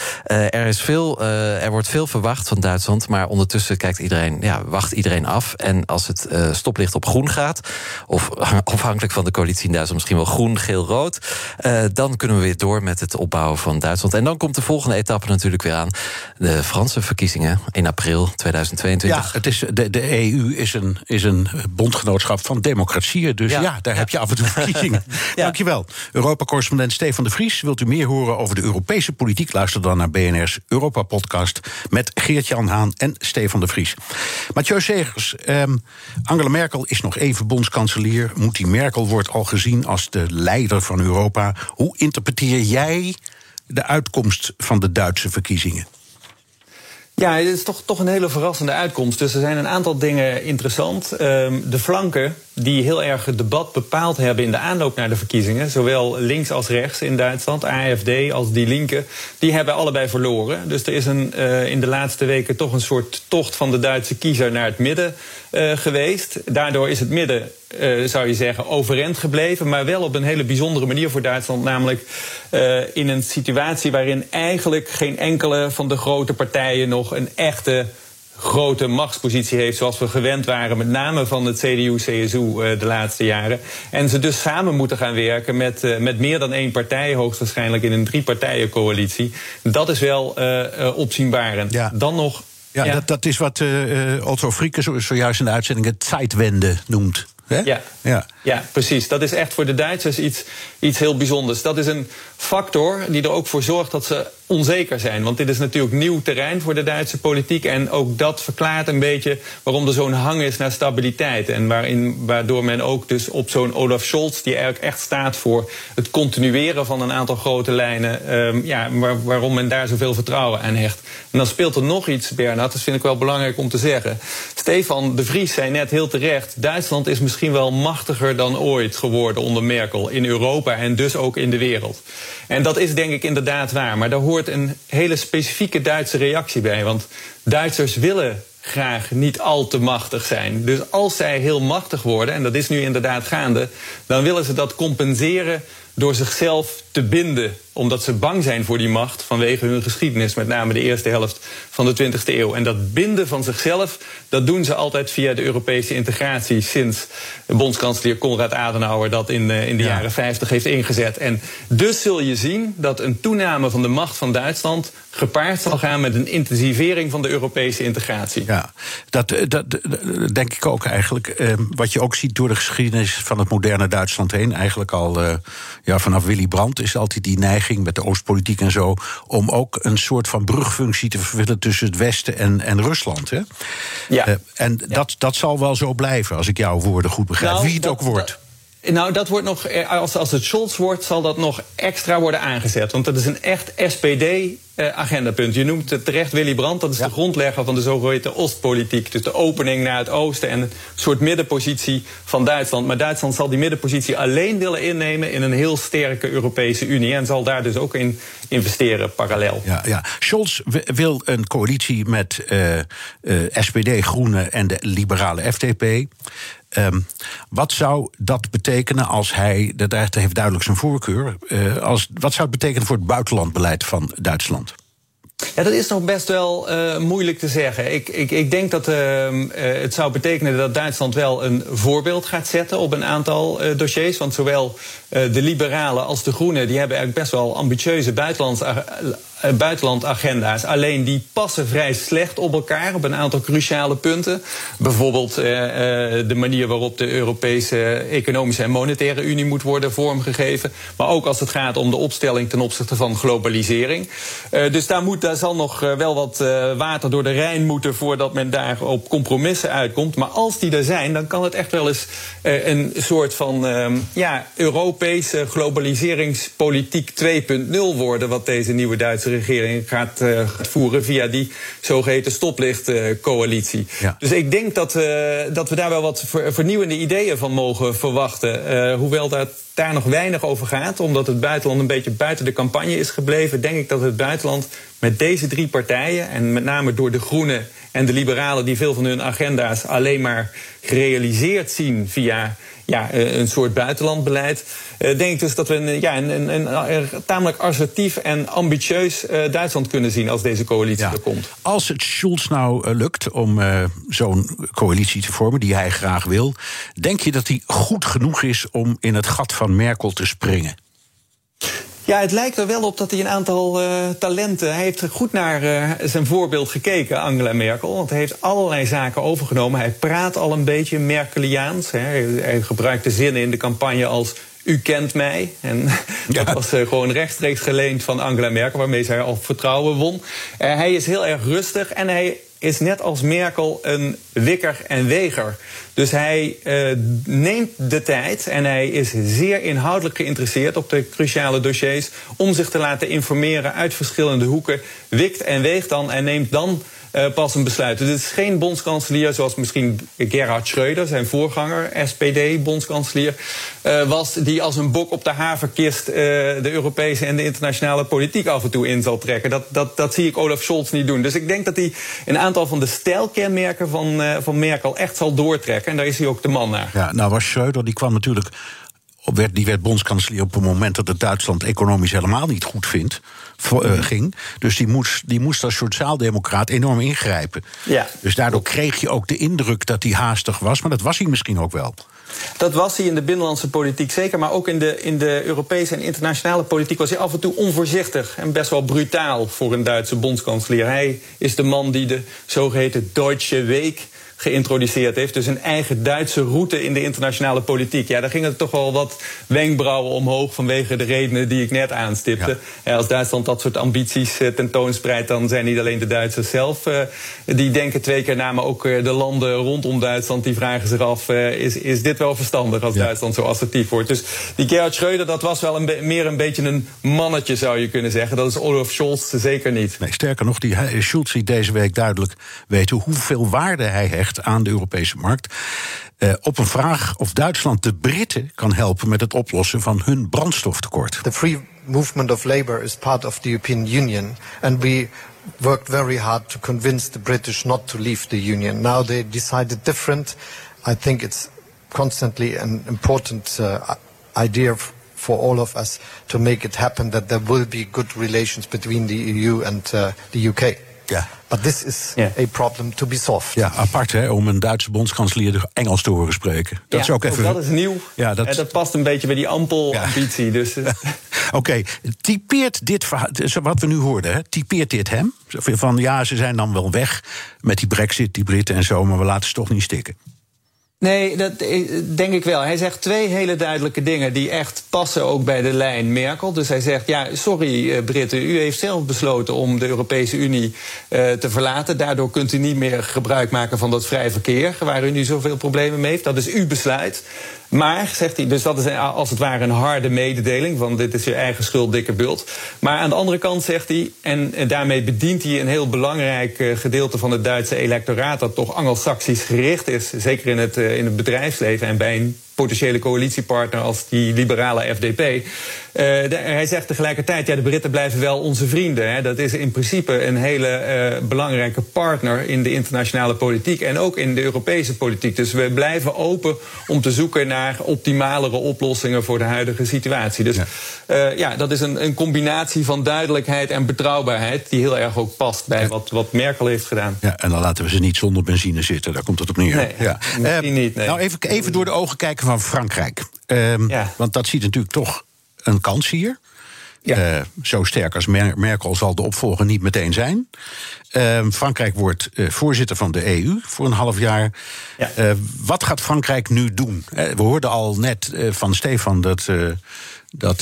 J: er wordt veel verwacht van Duitsland, maar ondertussen wacht iedereen af. En als het stoplicht op groen gaat, of afhankelijk van de coalitie in Duitsland misschien wel groen, geel, rood, dan kunnen we weer door met het opbouwen van Duitsland. En dan komt de volgende etappe natuurlijk weer aan, de Franse verkiezingen in april 2022.
C: Ja, het is, de EU is een bondgenootschap van democratieën. Dus daar heb je af en toe verkiezingen. Dankjewel. Europa-correspondent Stefan de Vries. Wilt u meer horen over de Europese politiek? Luister dan naar BNR's Europa-podcast met Geert-Jan Haan en Stefan de Vries. Mathieu Segers, Angela Merkel is nog even bondskanselier. Merkel wordt al gezien als de leider van Europa. Hoe interpreteer jij de uitkomst van de Duitse verkiezingen?
K: Ja, het is toch een hele verrassende uitkomst. Dus er zijn een aantal dingen interessant. De flanken die heel erg het debat bepaald hebben in de aanloop naar de verkiezingen, zowel links als rechts in Duitsland, AfD als Die Linke, die hebben allebei verloren. Dus er is in de laatste weken toch een soort tocht van de Duitse kiezer naar het midden geweest. Daardoor is het midden, zou je zeggen, overeind gebleven, maar wel op een hele bijzondere manier voor Duitsland, namelijk in een situatie waarin eigenlijk geen enkele van de grote partijen nog een echte grote machtspositie heeft, zoals we gewend waren, met name van het CDU-CSU de laatste jaren. En ze dus samen moeten gaan werken met meer dan één partij, hoogstwaarschijnlijk in een 3-partijencoalitie. Dat is wel opzienbarend.
C: Ja.
K: Dan nog...
C: Ja. Dat is wat Otto Frieke zojuist in de uitzending het Zeitwende noemt. Ja,
K: precies. Dat is echt voor de Duitsers iets heel bijzonders. Dat is een factor die er ook voor zorgt dat ze onzeker zijn. Want dit is natuurlijk nieuw terrein voor de Duitse politiek. En ook dat verklaart een beetje waarom er zo'n hang is naar stabiliteit. En waardoor men ook dus op zo'n Olaf Scholz, die eigenlijk echt staat voor het continueren van een aantal grote lijnen, waarom men daar zoveel vertrouwen aan hecht. En dan speelt er nog iets, Bernhard, dat vind ik wel belangrijk om te zeggen. Stefan de Vries zei net heel terecht, Duitsland is misschien wel machtiger dan ooit geworden onder Merkel in Europa en dus ook in de wereld. En dat is denk ik inderdaad waar, maar daar hoort een hele specifieke Duitse reactie bij. Want Duitsers willen graag niet al te machtig zijn. Dus als zij heel machtig worden, en dat is nu inderdaad gaande, dan willen ze dat compenseren door zichzelf te binden, omdat ze bang zijn voor die macht vanwege hun geschiedenis, met name de eerste helft van de 20e eeuw. En dat binden van zichzelf, dat doen ze altijd via de Europese integratie, sinds bondskanselier Konrad Adenauer dat in de jaren 50 heeft ingezet. En dus zul je zien dat een toename van de macht van Duitsland gepaard zal gaan met een intensivering van de Europese integratie.
C: Ja, dat denk ik ook eigenlijk. Wat je ook ziet door de geschiedenis van het moderne Duitsland heen, eigenlijk al vanaf Willy Brandt is altijd die neiging met de Oostpolitiek en zo, om ook een soort van brugfunctie te vervullen tussen het Westen en Rusland. Hè?
K: Ja.
C: Dat zal wel zo blijven, als ik jouw woorden goed begrijp. Wie het ook wordt.
K: Dat wordt nog, als het Scholz wordt, zal dat nog extra worden aangezet. Want dat is een echt SPD-agendapunt. Je noemt het terecht Willy Brandt, dat is de grondlegger van de zogeheten Oostpolitiek. Dus de opening naar het oosten en een soort middenpositie van Duitsland. Maar Duitsland zal die middenpositie alleen willen innemen in een heel sterke Europese Unie. En zal daar dus ook in investeren, parallel.
C: Ja. Scholz wil een coalitie met SPD, Groenen en de liberale FDP. Wat zou dat betekenen als hij, dat heeft duidelijk zijn voorkeur, wat zou het betekenen voor het buitenlandbeleid van Duitsland?
K: Ja, dat is nog best wel moeilijk te zeggen. Ik denk dat het zou betekenen dat Duitsland wel een voorbeeld gaat zetten op een aantal dossiers. Want zowel de liberalen als de groenen, die hebben eigenlijk best wel ambitieuze buitenlandagenda's. Alleen die passen vrij slecht op elkaar op een aantal cruciale punten. Bijvoorbeeld de manier waarop de Europese Economische en Monetaire Unie moet worden vormgegeven. Maar ook als het gaat om de opstelling ten opzichte van globalisering. Dus daar zal nog wel wat water door de Rijn moeten voordat men daar op compromissen uitkomt. Maar als die er zijn, dan kan het echt wel eens een soort van Europese globaliseringspolitiek 2.0 worden, wat deze nieuwe Duitse regering gaat voeren via die zogeheten stoplichtcoalitie. Dus ik denk dat we daar wel wat vernieuwende ideeën van mogen verwachten. Hoewel daar nog weinig over gaat, omdat het buitenland een beetje buiten de campagne is gebleven, denk ik dat het buitenland met deze 3 partijen, en met name door de Groenen en de Liberalen, die veel van hun agenda's alleen maar gerealiseerd zien via een soort buitenlandbeleid, denk ik dus dat we een tamelijk assertief en ambitieus Duitsland kunnen zien als deze coalitie er komt.
C: Als het Scholz nou lukt om zo'n coalitie te vormen die hij graag wil, denk je dat hij goed genoeg is om in het gat van Merkel te springen?
K: Ja, het lijkt er wel op dat hij een aantal talenten... Hij heeft goed naar zijn voorbeeld gekeken, Angela Merkel. Want hij heeft allerlei zaken overgenomen. Hij praat al een beetje Merkeliaans. Hij gebruikt de zinnen in de campagne als u kent mij. En dat was gewoon rechtstreeks geleend van Angela Merkel, waarmee zij al vertrouwen won. Hij is heel erg rustig en hij is net als Merkel een wikker en weger. Dus hij neemt de tijd en hij is zeer inhoudelijk geïnteresseerd op de cruciale dossiers om zich te laten informeren uit verschillende hoeken. Wikt en weegt dan en neemt dan pas een besluit. Dus het is geen bondskanselier zoals misschien Gerhard Schröder, zijn voorganger, SPD-bondskanselier, was, die als een bok op de haverkist de Europese en de internationale politiek af en toe in zal trekken. Dat zie ik Olaf Scholz niet doen. Dus ik denk dat hij een aantal van de stijlkenmerken van Merkel echt zal doortrekken. En daar is hij ook de man naar.
C: Ja, nou was Schröder, die kwam natuurlijk... Die werd bondskanselier op het moment dat het Duitsland economisch helemaal niet goed ging. Dus die moest als sociaaldemocraat enorm ingrijpen.
K: Ja.
C: Dus daardoor kreeg je ook de indruk dat hij haastig was. Maar dat was hij misschien ook wel.
K: Dat was hij in de binnenlandse politiek zeker. Maar ook in de Europese en internationale politiek was hij af en toe onvoorzichtig. En best wel brutaal voor een Duitse bondskanselier. Hij is de man die de zogeheten Deutsche Weg geïntroduceerd heeft. Dus een eigen Duitse route in de internationale politiek. Ja, daar gingen toch wel wat wenkbrauwen omhoog vanwege de redenen die ik net aanstipte. Ja. Als Duitsland dat soort ambities tentoonspreidt, dan zijn niet alleen de Duitsers zelf die denken 2 keer na, maar ook de landen rondom Duitsland die vragen zich af, is dit wel verstandig als Duitsland zo assertief wordt? Dus die Gerhard Schröder, dat was wel meer een beetje een mannetje, zou je kunnen zeggen. Dat is Olaf Scholz zeker niet.
C: Nee, sterker nog, Scholz liet deze week duidelijk weten hoeveel waarde hij hecht aan de Europese markt. Op een vraag of Duitsland de Britten kan helpen met het oplossen van hun brandstoftekort.
D: The free movement of labor is part of the European Union, and we worked very hard to convince the British not to leave the Union. Now they decided different. I think it's constantly an important idea for all of us to make it happen, that there will be good relations between the EU and the UK.
C: Ja.
D: But this is a problem to be solved.
C: Ja, apart hè, om een Duitse bondskanselier de Engels te horen spreken. Dat is ook even.
K: Dat is nieuw.
C: Ja,
K: dat past een beetje bij die Ampel-ambitie. Ja. Dus,
C: Oké, typeert dit wat we nu hoorden, hè, typeert dit hem? Van ja, ze zijn dan wel weg met die Brexit, die Britten en zo, maar we laten ze toch niet stikken.
K: Nee, dat denk ik wel. Hij zegt 2 hele duidelijke dingen die echt passen ook bij de lijn Merkel. Dus hij zegt, ja, sorry Britten, u heeft zelf besloten om de Europese Unie te verlaten. Daardoor kunt u niet meer gebruik maken van dat vrij verkeer, waar u nu zoveel problemen mee heeft. Dat is uw besluit. Maar, zegt hij, dus dat is als het ware een harde mededeling, van dit is je eigen schuld, dikke bult. Maar aan de andere kant zegt hij, en daarmee bedient hij een heel belangrijk gedeelte van het Duitse electoraat dat toch Anglo-Saxisch gericht is, zeker in het bedrijfsleven en bij een potentiële coalitiepartner als die liberale FDP. Hij zegt tegelijkertijd, ja, de Britten blijven wel onze vrienden. Hè. Dat is in principe een hele belangrijke partner in de internationale politiek en ook in de Europese politiek. Dus we blijven open om te zoeken naar optimalere oplossingen voor de huidige situatie. Dus dat is een combinatie van duidelijkheid en betrouwbaarheid die heel erg ook past bij wat Merkel heeft gedaan.
C: Ja, en dan laten we ze niet zonder benzine zitten, daar komt het op neer.
K: Nee, misschien niet. Nee.
C: Nou, even door de ogen kijken van Frankrijk. Want dat ziet natuurlijk toch een kans hier. Ja. Zo sterk als Merkel zal de opvolger niet meteen zijn. Frankrijk wordt voorzitter van de EU voor een half jaar. Ja. Wat gaat Frankrijk nu doen? We hoorden al net van Stefan dat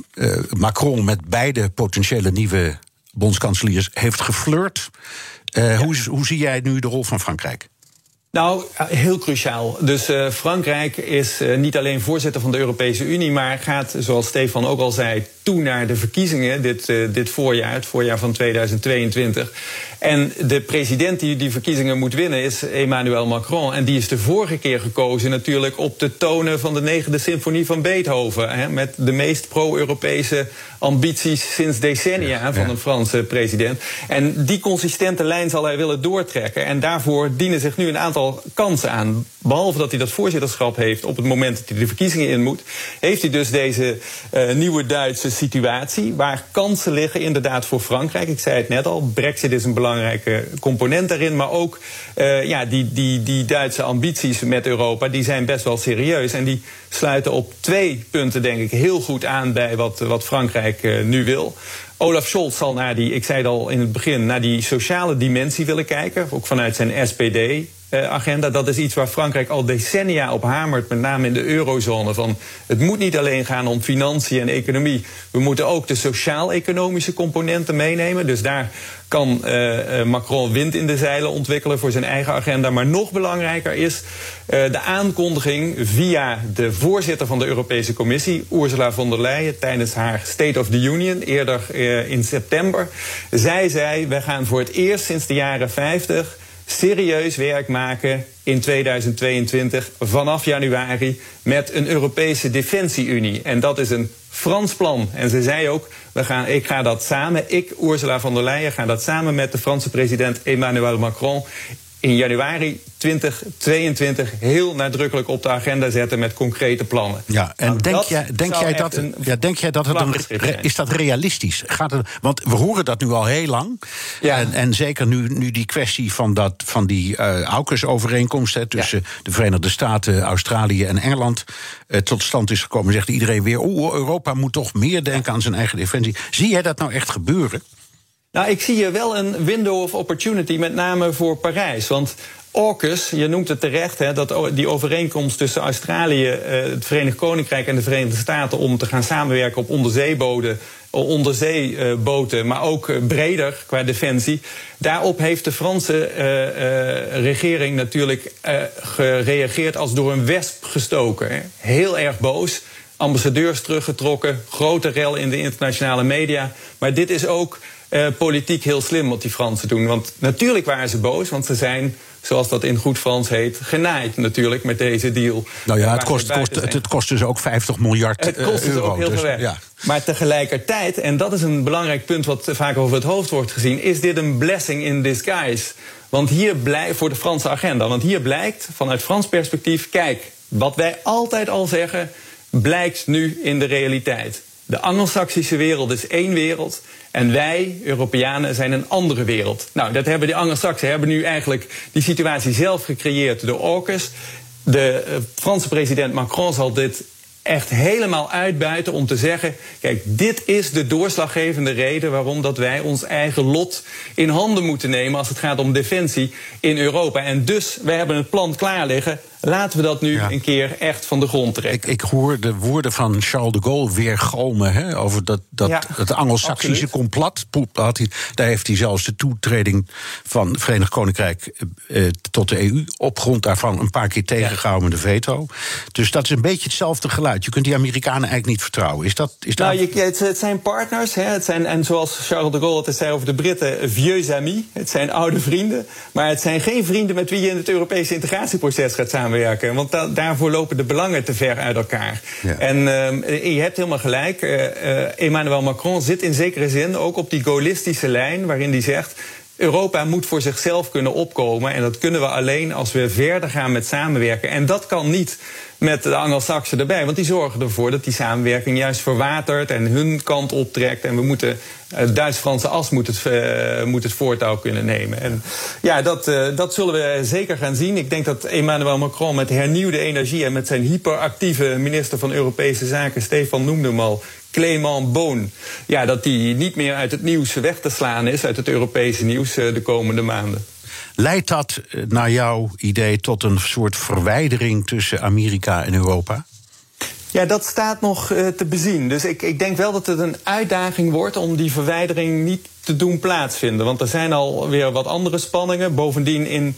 C: Macron met beide potentiële nieuwe bondskanseliers heeft geflirt. Hoe zie jij nu de rol van Frankrijk?
K: Nou, heel cruciaal. Dus Frankrijk is niet alleen voorzitter van de Europese Unie, maar gaat, zoals Stefan ook al zei, toe naar de verkiezingen dit voorjaar, het voorjaar van 2022. En de president die die verkiezingen moet winnen is Emmanuel Macron. En die is de vorige keer gekozen natuurlijk op de tonen van de 9e symfonie van Beethoven. Hè, met de meest pro-Europese ambities sinds decennia van een Franse president. En die consistente lijn zal hij willen doortrekken. En daarvoor dienen zich nu een aantal kansen aan. Behalve dat hij dat voorzitterschap heeft op het moment dat hij de verkiezingen in moet, heeft hij dus deze nieuwe Duitse situatie, waar kansen liggen inderdaad voor Frankrijk. Ik zei het net al, Brexit is een belangrijke component daarin, maar ook die Duitse ambities met Europa, die zijn best wel serieus. En die sluiten op 2 punten, denk ik, heel goed aan bij wat Frankrijk nu wil. Olaf Scholz zal ik zei het al in het begin, naar die sociale dimensie willen kijken, ook vanuit zijn SPD. agenda. Dat is iets waar Frankrijk al decennia op hamert, met name in de eurozone. Van, het moet niet alleen gaan om financiën en economie. We moeten ook de sociaal-economische componenten meenemen. Dus daar kan Macron wind in de zeilen ontwikkelen voor zijn eigen agenda. Maar nog belangrijker is de aankondiging via de voorzitter van de Europese Commissie, Ursula von der Leyen, tijdens haar State of the Union, eerder in september. Zij zei, wij gaan voor het eerst sinds de jaren 50 serieus werk maken in 2022 vanaf januari met een Europese Defensie-Unie. En dat is een Frans plan. En ze zei ook, Ursula von der Leyen, ga dat samen met de Franse president Emmanuel Macron in januari 2022 heel nadrukkelijk op de agenda zetten met concrete plannen.
C: Ja, en denk jij dat is dat realistisch? Want we horen dat nu al heel lang. Ja. En zeker nu die kwestie van die AUKUS-overeenkomst tussen de Verenigde Staten, Australië en Engeland tot stand is gekomen, zegt iedereen weer, Europa moet toch meer denken aan zijn eigen defensie. Zie jij dat nou echt gebeuren?
K: Nou, ik zie hier wel een window of opportunity, met name voor Parijs. Want AUKUS, je noemt het terecht, die overeenkomst tussen Australië, het Verenigd Koninkrijk en de Verenigde Staten om te gaan samenwerken op onderzeeboten, maar ook breder qua defensie. Daarop heeft de Franse regering natuurlijk gereageerd als door een wesp gestoken. Heel erg boos. Ambassadeurs teruggetrokken, grote rel in de internationale media. Maar dit is ook politiek heel slim wat die Fransen doen. Want natuurlijk waren ze boos, want ze zijn, zoals dat in goed Frans heet, genaaid natuurlijk met deze deal. Nou ja,
C: het kost dus ook 50 miljard euro.
K: Het kost dus ook heel veel weg. Ja. Maar tegelijkertijd, en dat is een belangrijk punt wat vaak over het hoofd wordt gezien, is dit een blessing in disguise. Want hier voor de Franse agenda. Want hier blijkt, vanuit Frans perspectief, kijk, wat wij altijd al zeggen, blijkt nu in de realiteit. De Angelsaksische wereld is één wereld en wij, Europeanen, zijn een andere wereld. Nou, dat hebben de Angelsaksen hebben nu eigenlijk die situatie zelf gecreëerd door AUKUS. De Franse president Macron zal dit echt helemaal uitbuiten om te zeggen, kijk, dit is de doorslaggevende reden waarom dat wij ons eigen lot in handen moeten nemen als het gaat om defensie in Europa. En dus, wij hebben het plan klaar liggen. Laten we dat nu een keer echt van de grond trekken.
C: Ik hoor de woorden van Charles de Gaulle weer galmen over het Angelsaksische complot. Daar heeft hij zelfs de toetreding van het Verenigd Koninkrijk tot de EU op grond daarvan een paar keer tegengehouden met de veto. Dus dat is een beetje hetzelfde geluid. Je kunt die Amerikanen eigenlijk niet vertrouwen.
K: Het zijn partners. En zoals Charles de Gaulle het zei over de Britten, vieux amis. Het zijn oude vrienden. Maar het zijn geen vrienden met wie je in het Europese integratieproces gaat samenwerken. Want daarvoor lopen de belangen te ver uit elkaar. Ja. En je hebt helemaal gelijk. Emmanuel Macron zit in zekere zin ook op die gaullistische lijn, waarin hij zegt, Europa moet voor zichzelf kunnen opkomen. En dat kunnen we alleen als we verder gaan met samenwerken. En dat kan niet met de Angelsaksen erbij. Want die zorgen ervoor dat die samenwerking juist verwatert en hun kant optrekt. En we moeten Duits-Franse as moet het voortouw kunnen nemen. En ja, dat zullen we zeker gaan zien. Ik denk dat Emmanuel Macron met hernieuwde energie en met zijn hyperactieve minister van Europese Zaken, Stefan noemde hem al, Clément Beaune, dat die niet meer uit het nieuws weg te slaan is, uit het Europese nieuws de komende maanden.
C: Leidt dat naar jouw idee tot een soort verwijdering tussen Amerika en Europa?
K: Ja, dat staat nog te bezien. Dus ik denk wel dat het een uitdaging wordt om die verwijdering niet te doen plaatsvinden. Want er zijn alweer wat andere spanningen. Bovendien in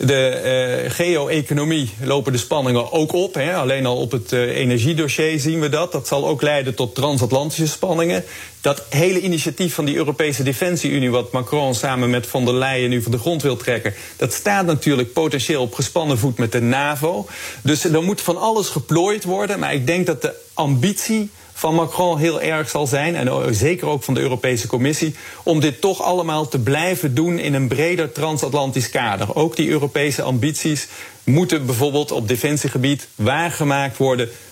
K: de geo-economie lopen de spanningen ook op. Alleen al op het energiedossier zien we dat. Dat zal ook leiden tot transatlantische spanningen. Dat hele initiatief van die Europese Defensie-Unie, wat Macron samen met von der Leyen nu van de grond wil trekken, dat staat natuurlijk potentieel op gespannen voet met de NAVO. Dus er moet van alles geplooid worden. Maar ik denk dat de ambitie van Macron heel erg zal zijn, en zeker ook van de Europese Commissie, om dit toch allemaal te blijven doen in een breder transatlantisch kader. Ook die Europese ambities moeten bijvoorbeeld op defensiegebied waargemaakt worden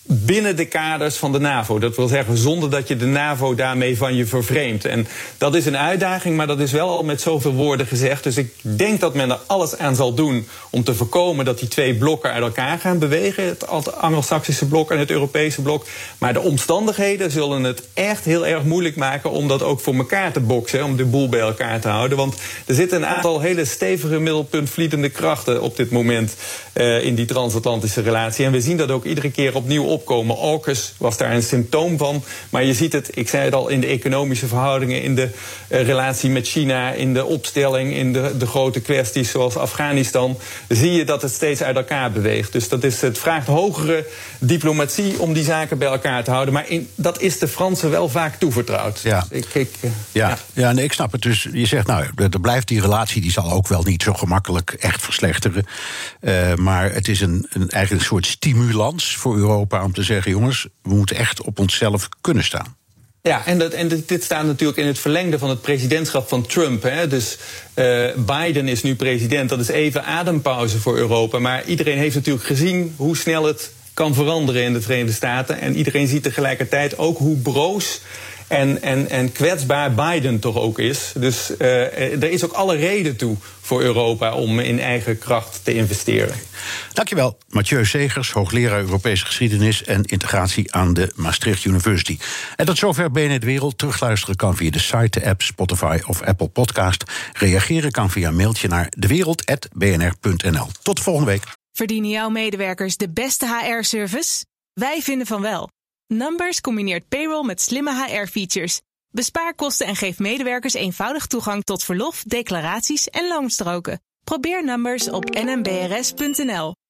K: binnen de kaders van de NAVO. Dat wil zeggen, zonder dat je de NAVO daarmee van je vervreemdt. En dat is een uitdaging, maar dat is wel al met zoveel woorden gezegd. Dus ik denk dat men er alles aan zal doen om te voorkomen dat die twee blokken uit elkaar gaan bewegen. Het Anglo-Saxische blok en het Europese blok. Maar de omstandigheden zullen het echt heel erg moeilijk maken om dat ook voor elkaar te boksen, om de boel bij elkaar te houden. Want er zitten een aantal hele stevige middelpuntvliedende krachten op dit moment in die transatlantische relatie. En we zien dat ook iedere keer opnieuw opkomen. AUKUS was daar een symptoom van. Maar je ziet het, ik zei het al, in de economische verhoudingen, in de relatie met China, in de opstelling, in de grote kwesties zoals Afghanistan, zie je dat het steeds uit elkaar beweegt. Dus het vraagt hogere diplomatie om die zaken bij elkaar te houden. Maar dat is de Fransen wel vaak toevertrouwd.
C: Ja,
K: dus
C: nee, ik snap het. Dus je zegt, nou, er blijft die relatie, die zal ook wel niet zo gemakkelijk echt verslechteren. Maar het is eigenlijk een soort stimulans voor Europa om te zeggen, jongens, we moeten echt op onszelf kunnen staan.
K: Ja, en dit staat natuurlijk in het verlengde van het presidentschap van Trump. Hè. Dus Biden is nu president, dat is even adempauze voor Europa. Maar iedereen heeft natuurlijk gezien hoe snel het kan veranderen in de Verenigde Staten. En iedereen ziet tegelijkertijd ook hoe broos en kwetsbaar Biden toch ook is. Dus er is ook alle reden toe voor Europa om in eigen kracht te investeren.
C: Dankjewel, Mathieu Segers, hoogleraar Europese geschiedenis en integratie aan de Maastricht University. En tot zover BNR De Wereld. Terugluisteren kan via de site, de app, Spotify of Apple Podcast. Reageren kan via een mailtje naar dewereld@bnr.nl. Tot volgende week.
A: Verdienen jouw medewerkers de beste HR-service? Wij vinden van wel. Numbers combineert payroll met slimme HR-features. Bespaar kosten en geef medewerkers eenvoudig toegang tot verlof, declaraties en loonstroken. Probeer Numbers op nmbrs.nl.